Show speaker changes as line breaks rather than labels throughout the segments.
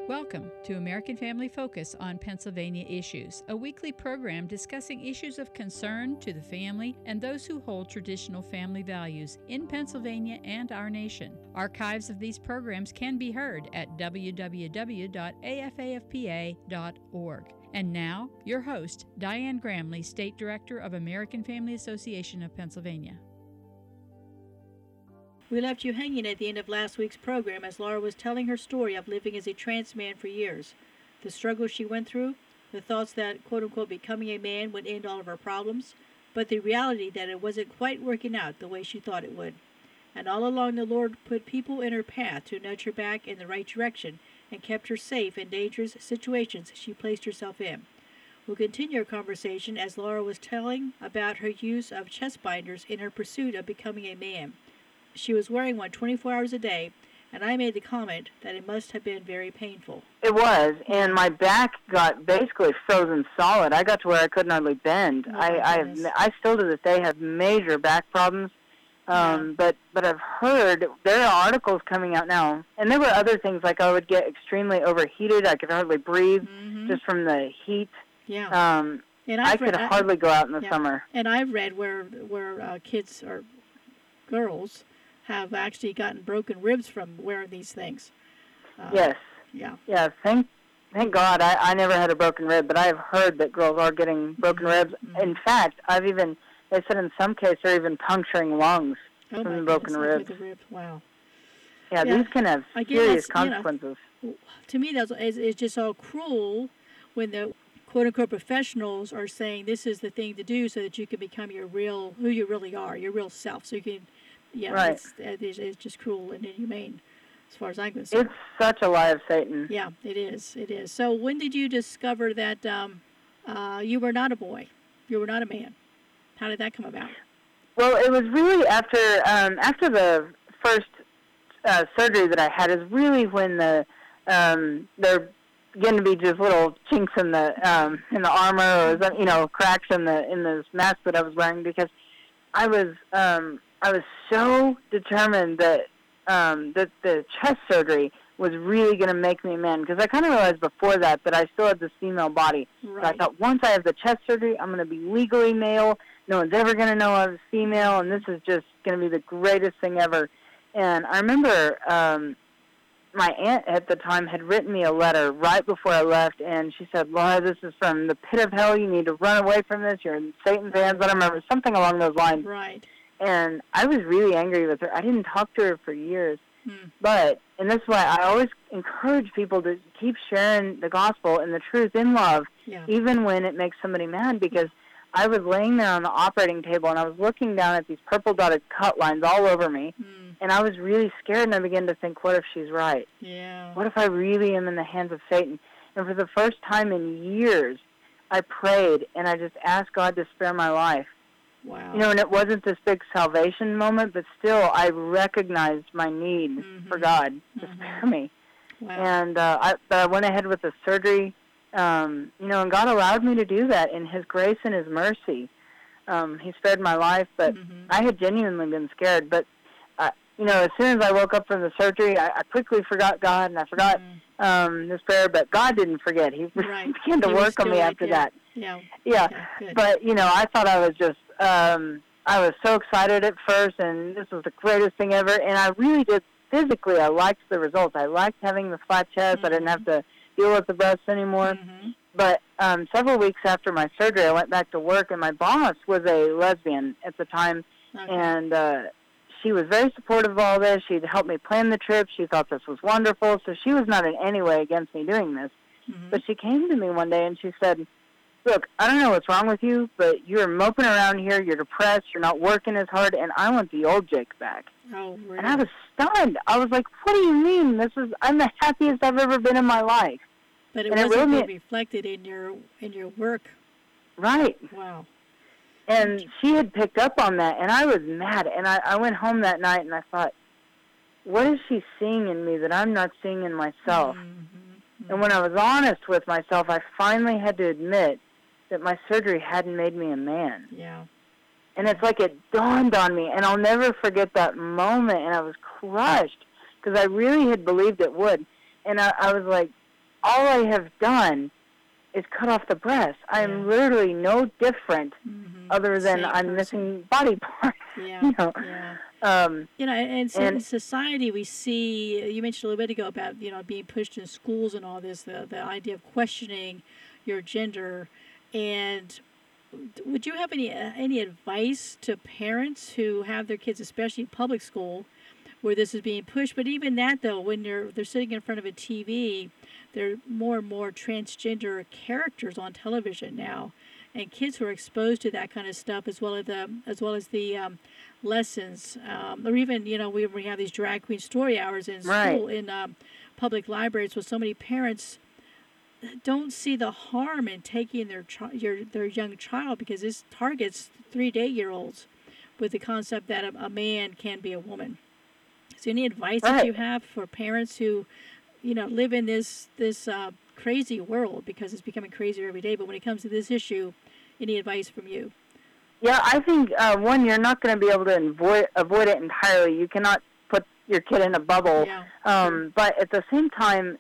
Welcome to American Family Focus on Pennsylvania Issues, a weekly program discussing issues of concern to the family and those who hold traditional family values in Pennsylvania and our nation. Archives of these programs can be heard at www.afafpa.org. And now, your host, Diane Gramley, State Director of American Family Association of Pennsylvania.
We left you hanging at the end of last week's program as Laura was telling her story of living as a trans man for years, the struggles she went through, the thoughts that, quote-unquote, becoming a man would end all of her problems, but the reality that it wasn't quite working out the way she thought it would. And all along the Lord put people in her path to nudge her back in the right direction and kept her safe in dangerous situations she placed herself in. We'll continue our conversation as Laura was telling about her use of chest binders in her pursuit of becoming a man. She was wearing one 24 hours a day, and I made the comment that it must have been very painful.
It was, and my back got basically frozen solid. I got to where I couldn't hardly bend. I still to this day have major back problems, but I've heard there are articles coming out now, and there were other things like I would get extremely overheated. I could hardly breathe just from the heat.
Yeah.
And I could hardly go out in the summer.
And I've read where kids or girls have actually gotten broken ribs from wearing these things.
Yes.
Yeah.
Yeah, thank God I never had a broken rib, but I have heard that girls are getting broken ribs. In fact, they said in some cases they're even puncturing lungs from the broken ribs.
Wow.
Yeah, these can have serious consequences.
To me, it's just all cruel when the quote-unquote professionals are saying this is the thing to do so that you can become who you really are, your real self. So you can,
right.
It's just cruel and inhumane as far as I'm concerned.
It's such a lie of Satan.
Yeah, it is. It is. So when did you discover that you were not a boy, you were not a man? How did that come about?
Well, it was really after the first surgery that I had is really when there began to be just little chinks in the armor or cracks in this mask that I was wearing, because I was so determined that the chest surgery was really going to make me a man, because I kind of realized before that I still had this female body.
Right.
So I thought once I have the chest surgery, I'm going to be legally male. No one's ever going to know I was female, and this is just going to be the greatest thing ever. And I remember my aunt at the time had written me a letter right before I left, and she said, "Laura, this is from the pit of hell. You need to run away from this. You're in Satan's hands." I don't remember, something along those lines.
Right.
And I was really angry with her. I didn't talk to her for years. And that's why I always encourage people to keep sharing the gospel and the truth in love, even when it makes somebody mad, because I was laying there on the operating table, and I was looking down at these purple dotted cut lines all over me, and I was really scared, and I began to think, what if she's right?
Yeah.
What if I really am in the hands of Satan? And for the first time in years, I prayed, and I just asked God to spare my life.
Wow.
And it wasn't this big salvation moment, but still I recognized my need for God to spare me.
Wow.
And I went ahead with the surgery, and God allowed me to do that in His grace and His mercy. He spared my life, but I had genuinely been scared. But, as soon as I woke up from the surgery, I quickly forgot God, and I forgot His prayer, but God didn't forget. He began to work on me after that.
Yeah.
Yeah.
Okay,
but, I thought I was just, I was so excited at first, and this was the greatest thing ever, and I really did, physically, I liked the results. I liked having the flat chest. I didn't have to deal with the breasts anymore. But several weeks after my surgery, I went back to work, and my boss was a lesbian at the time, and she was very supportive of all this. She'd helped me plan the trip. She thought this was wonderful, so she was not in any way against me doing this. But she came to me one day, and she said, "Look, I don't know what's wrong with you, but you're moping around here, you're depressed, you're not working as hard, and I want the old Jake back."
Oh, really?
And I was stunned. I was like, "What do you mean? I'm the happiest I've ever been in my life."
But it wasn't being reflected in your work.
Right.
Wow.
And she had picked up on that, and I was mad. And I went home that night, and I thought, what is she seeing in me that I'm not seeing in myself? And when I was honest with myself, I finally had to admit that my surgery hadn't made me a man.
Yeah.
And it's like it dawned on me, and I'll never forget that moment, and I was crushed because I really had believed it would. And I was like, all I have done is cut off the breast. I'm literally no different other than
Same
I'm
person.
missing body parts.
Yeah,
You know?
yeah. And so
and
in society we see, you mentioned a little bit ago about, being pushed in schools and all this, the idea of questioning your gender. And would you have any advice to parents who have their kids, especially in public school, where this is being pushed? But even that, though, when they're sitting in front of a TV, there are more and more transgender characters on television now, and kids who are exposed to that kind of stuff, as well as the lessons, or even we have these drag queen story hours in school, in public libraries, where so many parents don't see the harm in taking their young child, because this targets 3 to 8 year olds with the concept that a man can be a woman. So any advice that you have for parents who live in this crazy world, because it's becoming crazier every day, but when it comes to this issue, any advice from you?
Yeah, I think, one, you're not going to be able to avoid it entirely. You cannot put your kid in a bubble.
Yeah.
But at the same time,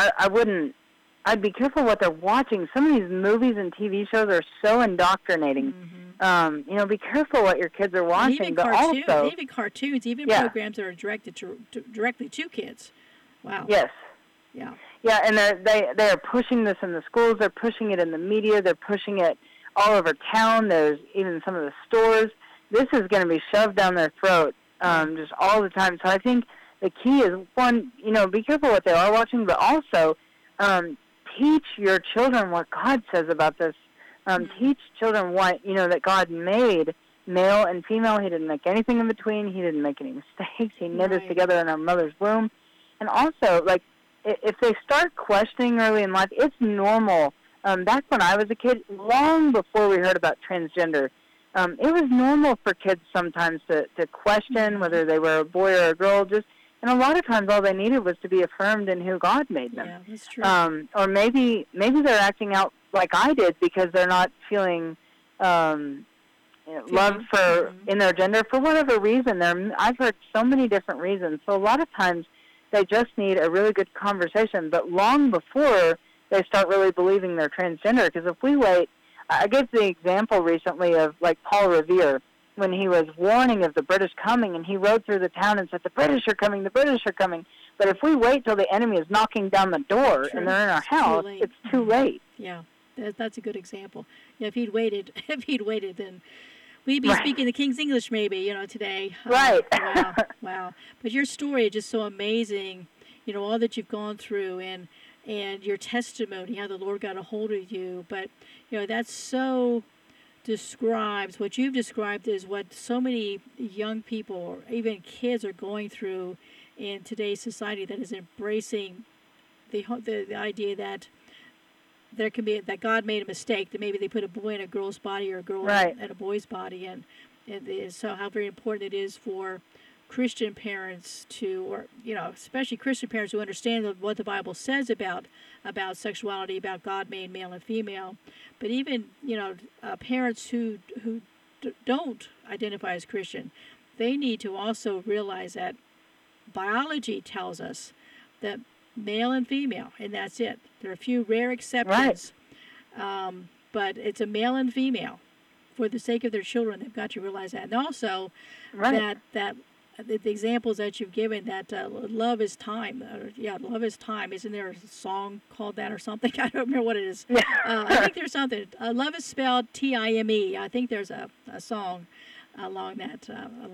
I'd be careful what they're watching. Some of these movies and TV shows are so indoctrinating. Be careful what your kids are watching.
Even
but
even cartoons, programs that are directed directly to kids. Wow.
Yes.
Yeah.
Yeah, and they are pushing this in the schools. They're pushing it in the media. They're pushing it all over town. There's even some of the stores. This is going to be shoved down their throat just all the time. So I think the key is, one, be careful what they are watching, but also teach your children what God says about this. Teach children what, that God made male and female. He didn't make anything in between. He didn't make any mistakes. He knit us together in our mother's womb. And also, if they start questioning early in life, it's normal. Back when I was a kid, long before we heard about transgender, it was normal for kids sometimes to question whether they were a boy or a girl. And a lot of times all they needed was to be affirmed in who God made them.
Yeah, that's true.
Or maybe they're acting out like I did because they're not feeling love in their gender for whatever reason. I've heard so many different reasons. So a lot of times they just need a really good conversation, but long before they start really believing they're transgender. Because if we wait, I gave the example recently of Paul Revere, when he was warning of the British coming, and he rode through the town and said, "The British are coming, the British are coming." But if we wait till the enemy is knocking down the door and they're in our house, it's too late.
Yeah, that's a good example. Yeah, if he'd waited, then we'd be speaking the King's English maybe, today.
Right.
Wow. But your story is just so amazing, all that you've gone through, and your testimony, how the Lord got a hold of you. But, that's so describes, what you've described is what so many young people or even kids are going through in today's society, that is embracing the idea that there can be, that God made a mistake, that maybe they put a boy in a girl's body or a girl in a boy's body, and so how very important it is for Christian parents or especially Christian parents who understand what the Bible says about sexuality, about God made male and female, but even parents who don't identify as Christian, they need to also realize that biology tells us that male and female, and that's it. There are a few rare exceptions, but it's a male and female. For the sake of their children, they've got to realize that, and also that the examples that you've given, that love is time. Love is time. Isn't there a song called that or something? I don't remember what it is. I think there's something. Love is spelled Time. I think there's a song along that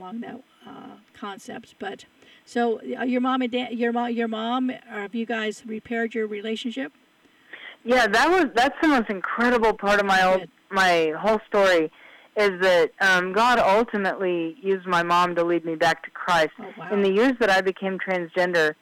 concept. But so your mom and dad, your mom, have you guys repaired your relationship?
Yeah, that's the most incredible part of my whole story. Is that God ultimately used my mom to lead me back to Christ.
Oh, wow.
In the years that I became transgender,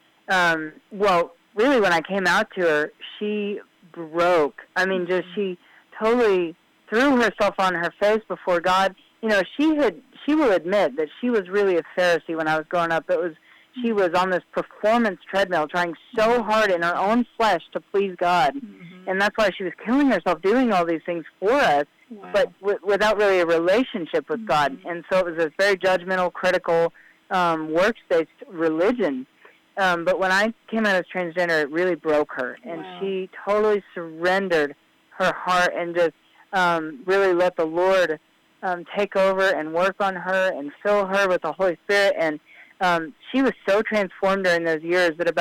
really when I came out to her, she broke. I mean, she totally threw herself on her face before God. She will admit that she was really a Pharisee when I was growing up. She was on this performance treadmill trying so hard in her own flesh to please God. And that's why she was killing herself doing all these things for us.
Wow.
But without really a relationship with God. And so it was this very judgmental, critical, works-based religion. But when I came out as transgender, it really broke her. And
Wow.
she totally surrendered her heart and just really let the Lord take over and work on her and fill her with the Holy Spirit. And she was so transformed during those years that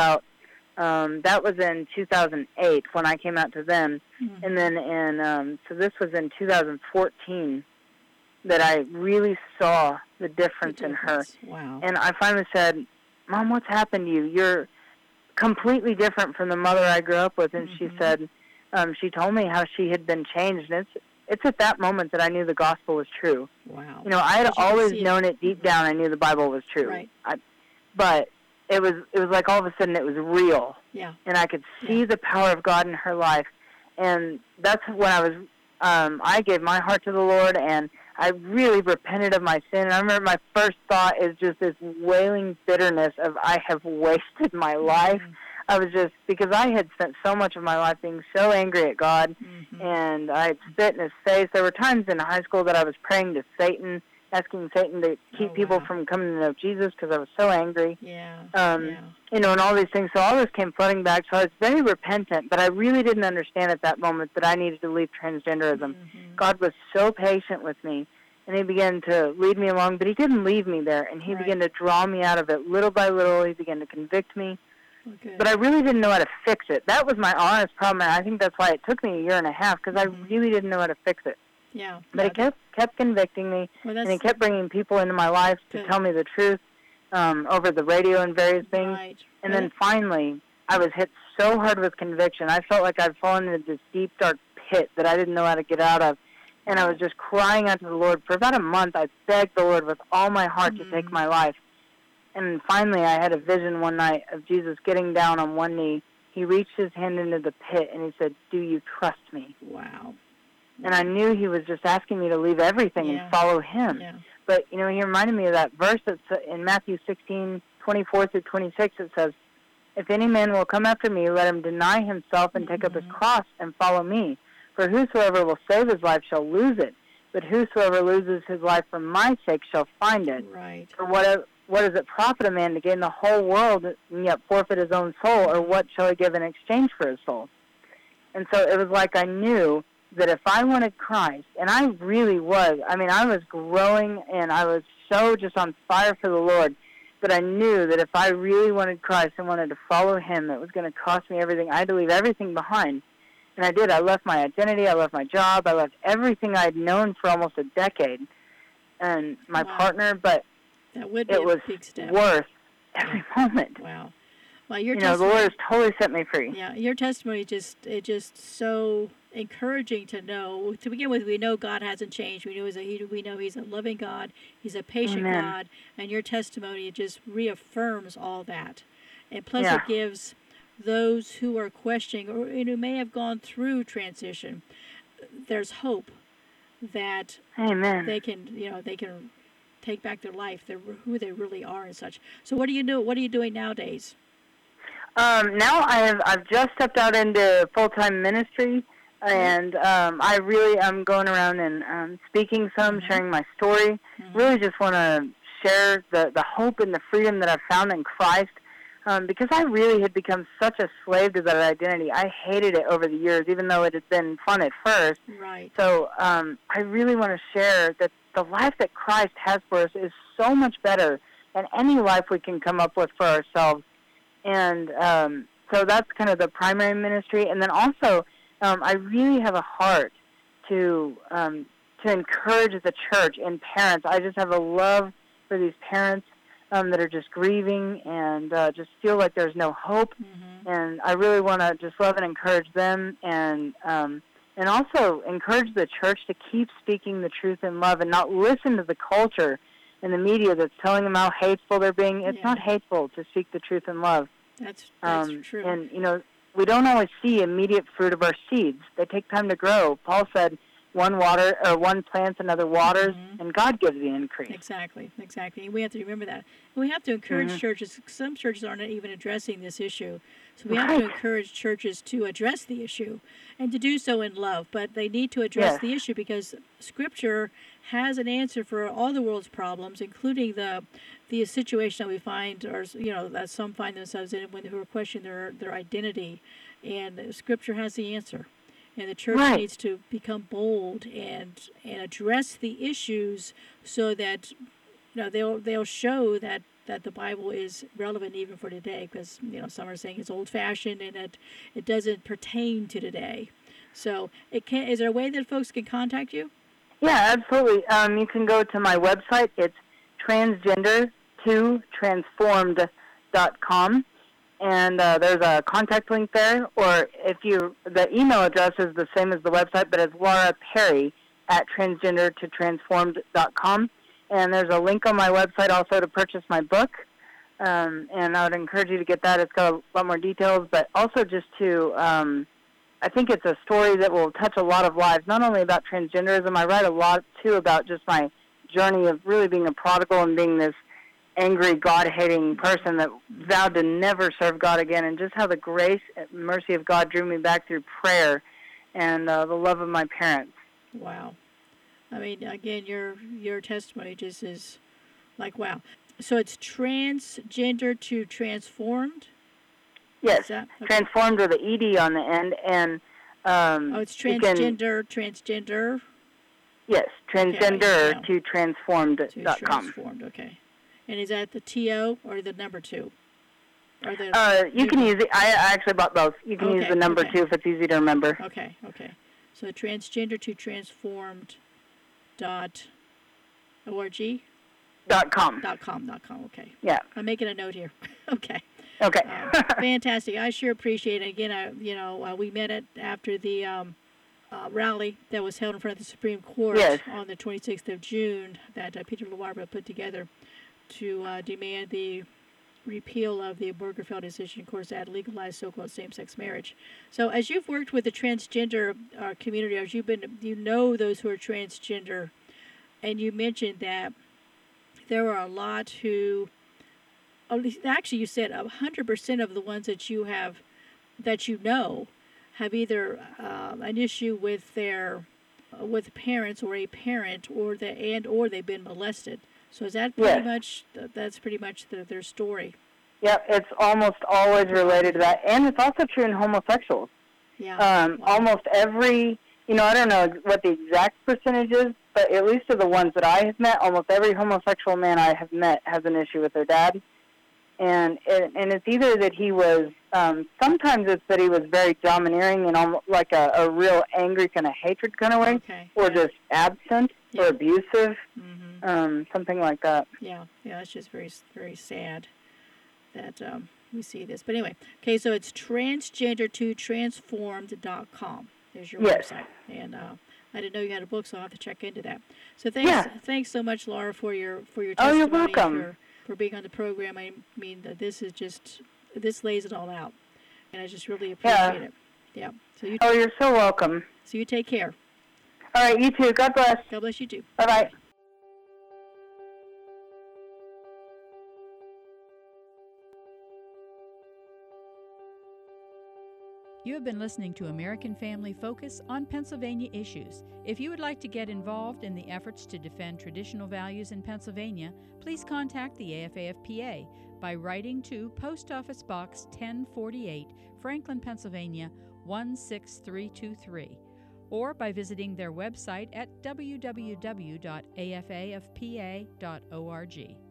that was in 2008 when I came out to them.
Mm-hmm.
And then so this was in 2014 that I really saw the difference in her.
Wow.
And I finally said, Mom, what's happened to you? You're completely different from the mother I grew up with. And
Mm-hmm.
she said, she told me how she had been changed. And it's at that moment that I knew the gospel was true.
Wow.
You know, I had
But you could
always
see it.
known it deep
Mhm.
down. I knew the Bible was true.
Right.
But it was like all of a sudden it was real.
Yeah.
And I could see
Yeah.
the power of God in her life. And that's when I gave my heart to the Lord, and I really repented of my sin. And I remember my first thought is just this wailing bitterness of I have wasted my life.
Mhm.
I was just, because I had spent so much of my life being so angry at God,
Mhm.
and I had spit in his face. There were times in high school that I was praying to Satan, asking Satan to keep
Oh,
people
wow.
from coming to know Jesus because I was so angry.
Yeah.
Yeah.
Yeah.
And all these things. So all this came flooding back. So I was very repentant, but I really didn't understand at that moment that I needed to leave transgenderism.
Mhm.
God was so patient with me, and he began to lead me along, but he didn't leave me there, and he
Right.
began to draw me out of it little by little. He began to convict me,
Okay.
but I really didn't know how to fix it. That was my honest problem, and I think that's why it took me a year and a half, because I really didn't know how to fix it.
Yeah.
But he kept convicting me,
Well,
and he kept bringing people into my life to
Good.
tell me the truth over the radio and various things.
Right.
And then finally, I was hit so hard with conviction. I felt like I'd fallen into this deep, dark pit that I didn't know how to get out of. And I was just crying out to the Lord. For about a month, I begged the Lord with all my heart to take my life. And finally, I had a vision one night of Jesus getting down on one knee. He reached his hand into the pit, and he said, "Do you trust me?"
Wow.
And I knew he was just asking me to leave everything
Yeah.
and follow him.
Yeah.
But, he reminded me of that verse that's in Matthew 16:24 through 26. It says, "If any man will come after me, let him deny himself and take up his cross and follow me. For whosoever will save his life shall lose it, but whosoever loses his life for my sake shall find it.
Right.
For what does it profit a man to gain the whole world and yet forfeit his own soul? Or what shall he give in exchange for his soul?" And so it was like I knew that if I wanted Christ, and I really was, I was growing and I was so just on fire for the Lord, but I knew that if I really wanted Christ and wanted to follow him, it was going to cost me everything. I had to leave everything behind. And I did. I left my identity. I left my job. I left everything I'd known for almost a decade and my partner, but
That would be
it
a
was
big step.
worth every moment.
Wow. Well, your
The
testimony,
Lord has totally set me free.
yeah, your testimony just so encouraging to know. To begin with, we know God hasn't changed. We know He's a loving God. He's a patient
Amen.
God, and your testimony just reaffirms all that. And plus,
Yeah.
it gives those who are questioning or who may have gone through transition, there's hope that
Amen.
they can take back their life, who they really are, and such. So, what do you do? What are you doing nowadays?
Now I've just stepped out into full-time ministry, and I really am going around and speaking some, sharing my story. Really just want to share the hope and the freedom that I've found in Christ, because I really had become such a slave to that identity. I hated it over the years, even though it had been fun at first.
Right.
So I really want to share that the life that Christ has for us is so much better than any life we can come up with for ourselves. And so that's kind of the primary ministry. And then also, I really have a heart to encourage the church and parents. I just have a love for these parents that are just grieving and just feel like there's no hope. And I really want to just love and encourage them, and also encourage the church to keep speaking the truth in love and not listen to the culture and the media that's telling them how hateful they're being. It's not hateful to speak the truth in love.
That's true.
And, we don't always see immediate fruit of our seeds. They take time to grow. Paul said, one plants, another waters, and God gives the increase.
Exactly. We have to remember that. And we have to encourage churches. Some churches aren't even addressing this issue. So we have to encourage churches to address the issue and to do so in love. But they need to address the issue because Scripture has an answer for all the world's problems, including the situation that we find, or that some find themselves in when who are questioning their identity, and Scripture has the answer, and the church needs to become bold and address the issues so that they'll show that the Bible is relevant even for today, because some are saying it's old-fashioned and that it doesn't pertain to today. So is there a way that folks can contact you?
Yeah, absolutely. You can go to my website. It's transgender2transformed.com, and there's a contact link there. Or the email address is the same as the website, but it's Laura Perry at transgender2transformed.com. And there's a link on my website also to purchase my book, and I would encourage you to get that. It's got a lot more details, but also just to, I think it's a story that will touch a lot of lives, not only about transgenderism. I write a lot, too, about just my journey of really being a prodigal and being this angry, God-hating person that vowed to never serve God again, and just how the grace and mercy of God drew me back through prayer and the love of my parents.
Wow. I mean, again, your testimony just is like, wow. So it's transgender to transformed?
Yes, okay. Transformed with an ED on the end. And
it's transgender?
Yes, transgender to transformed.com.
Transformed, okay. And is that the TO or the number 2? Or
you can use it. I actually bought both. You can use the number 2 if it's easy to remember.
Okay. So transgender to transformed. .org?
.com.
Okay.
Yeah.
I'm making a note here. Okay. Fantastic. I sure appreciate it. Again, we met after the rally that was held in front of the Supreme Court on the 26th of June that Peter LaBarbera put together to demand the repeal of the Obergefell decision, of course, that legalized so-called same-sex marriage. So, as you've worked with the transgender community, as you know those who are transgender, and you mentioned that there are a lot who, actually, you said 100% of the ones that you have either an issue with parents or a parent, or they've been molested. So is that pretty much, that's pretty much their story?
Yeah, it's almost always related to that. And it's also true in homosexuals.
Yeah.
Almost every, I don't know what the exact percentage is, but at least of the ones that I have met, almost every homosexual man I have met has an issue with their dad. And it's either that he was, sometimes it's that he was very domineering and almost like a real angry kind of hatred kind of way, or just absent or abusive. Something like that.
Yeah, it's just very, very sad that we see this. But anyway, okay, so it's transgender2transformed.com. There's your website. And I didn't know you had a book, so I'll have to check into that. So thanks so much, Laura, for your testimony.
Oh, you're welcome.
For being on the program. I mean, this lays it all out. And I just really appreciate it. Yeah. So
you're so welcome.
So you take care.
All right, you too. God bless.
God bless you too.
Bye-bye.
You have been listening to American Family Focus on Pennsylvania issues. If you would like to get involved in the efforts to defend traditional values in Pennsylvania, please contact the AFA-FPA by writing to Post Office Box 1048, Franklin, Pennsylvania 16323, or by visiting their website at www.afafpa.org.